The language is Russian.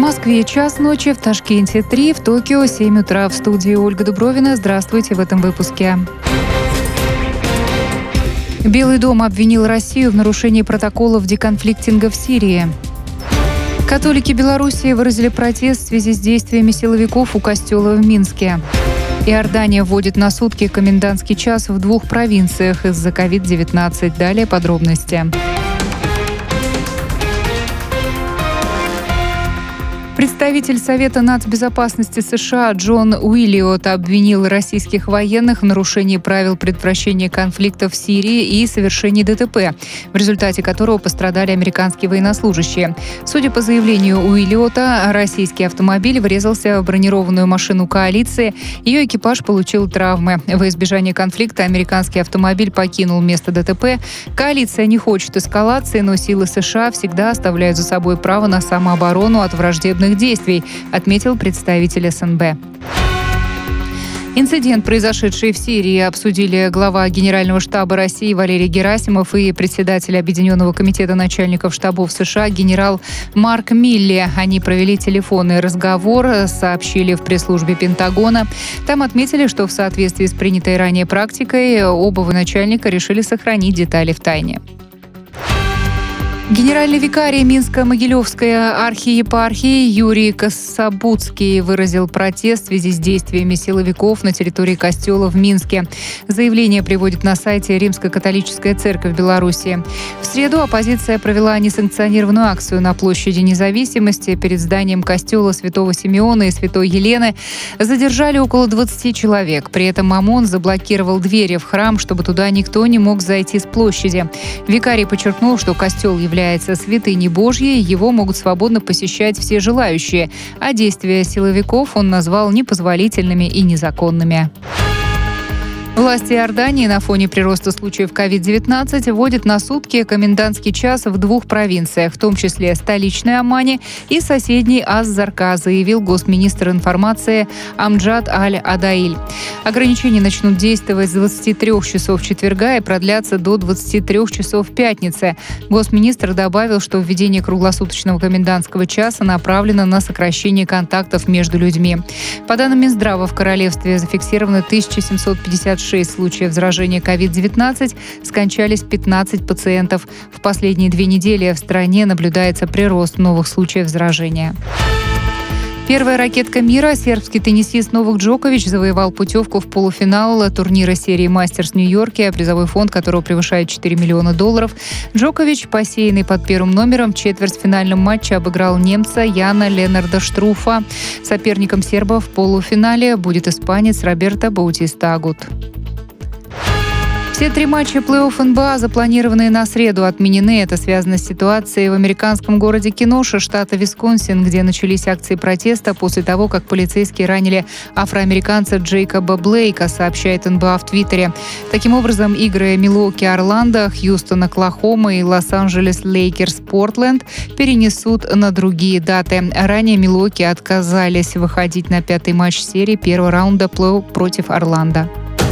Москве 1:00 ночи, в Ташкенте 3, в Токио 7 утра. В студии Ольга Дубровина. Здравствуйте в этом выпуске. Белый дом обвинил Россию в нарушении протоколов деконфликтинга в Сирии. Католики Белоруссии выразили протест в связи с действиями силовиков у костела в Минске. Иордания вводит на сутки комендантский час в 2 провинциях из-за COVID-19. Далее подробности. Представитель Совета нацбезопасности США Джон Уиллиот обвинил российских военных в нарушении правил предотвращения конфликтов в Сирии и совершении ДТП, в результате которого пострадали американские военнослужащие. Судя по заявлению Уиллиота, российский автомобиль врезался в бронированную машину коалиции. Ее экипаж получил травмы. Во избежание конфликта американский автомобиль покинул место ДТП. Коалиция не хочет эскалации, но силы США всегда оставляют за собой право на самооборону от враждебных действий, отметил представитель СНБ. Инцидент, произошедший в Сирии, обсудили глава Генерального штаба России Валерий Герасимов и председатель Объединенного комитета начальников штабов США генерал Марк Милли. Они провели телефонный разговор, сообщили в пресс-службе Пентагона. Там отметили, что в соответствии с принятой ранее практикой оба военачальника решили сохранить детали в тайне. Генеральный викарий Минско-Могилевской архиепархии Юрий Кособудский выразил протест в связи с действиями силовиков на территории костела в Минске. Заявление приводит на сайте Римско-католическая церковь Беларуси. В среду оппозиция провела несанкционированную акцию на площади Независимости перед зданием костела Святого Симеона и Святой Елены. Задержали около 20 человек. При этом ОМОН заблокировал двери в храм, чтобы туда никто не мог зайти с площади. Викарий подчеркнул, что костел является святыней Божьей, его могут свободно посещать все желающие, а действия силовиков он назвал непозволительными и незаконными. Власти Иордании на фоне прироста случаев COVID-19 вводят на сутки комендантский час в 2 провинциях, в том числе столичной Аммане и соседней Аз-Зарка, заявил госминистр информации Амджад Аль-Адаиль. Ограничения начнут действовать с 23 часов четверга и продлятся до 23 часов пятницы. Госминистр добавил, что введение круглосуточного комендантского часа направлено на сокращение контактов между людьми. По данным Минздрава, в королевстве зафиксировано 1756 случаев заражения COVID-19, скончались 15 пациентов. В последние 2 недели в стране наблюдается прирост новых случаев заражения. Первая ракетка мира, сербский теннисист Новак Джокович, завоевал путевку в полуфинал турнира серии «Мастерс» в Нью-Йорке, призовой фонд которого превышает $4 миллиона. Джокович, посеянный под первым номером, в четвертьфинальном матче обыграл немца Яна Ленарда Штруфа. Соперником серба в полуфинале будет испанец Роберто Баутиста Агут. Все 3 матча плей-офф НБА, запланированные на среду, отменены. Это связано с ситуацией в американском городе Кеноша, штата Висконсин, где начались акции протеста после того, как полицейские ранили афроамериканца Джейкоба Блейка, сообщает НБА в Твиттере. Таким образом, игры Милуоки-Орландо, Хьюстон-Оклахома и Лос-Анджелес-Лейкерс-Портленд перенесут на другие даты. Ранее Милуоки отказались выходить на 5-й матч серии первого раунда плей-офф против Орландо.